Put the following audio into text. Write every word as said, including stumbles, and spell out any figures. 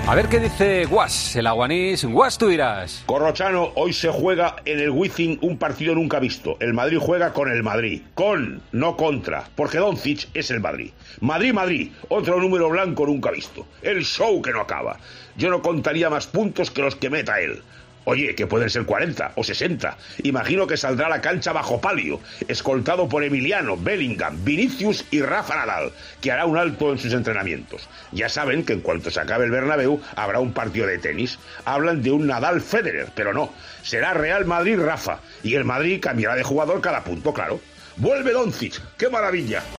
A ver qué dice Guas, el aguanís. Guas, tú dirás. Corrochano, hoy se juega en el Wizzing un partido nunca visto. El Madrid juega con el Madrid. Con, no contra, porque Doncic es el Madrid. Madrid, Madrid, otro número blanco nunca visto. El show que no acaba. Yo no contaría más puntos que los que meta él. Oye, que pueden ser cuarenta o sesenta. Imagino que saldrá a la cancha bajo palio, escoltado por Emiliano, Bellingham, Vinicius y Rafa Nadal, que hará un alto en sus entrenamientos. Ya saben que en cuanto se acabe el Bernabéu habrá un partido de tenis. Hablan de un Nadal-Federer, pero no. Será Real Madrid-Rafa, y el Madrid cambiará de jugador cada punto, claro. ¡Vuelve Doncic! ¡Qué maravilla!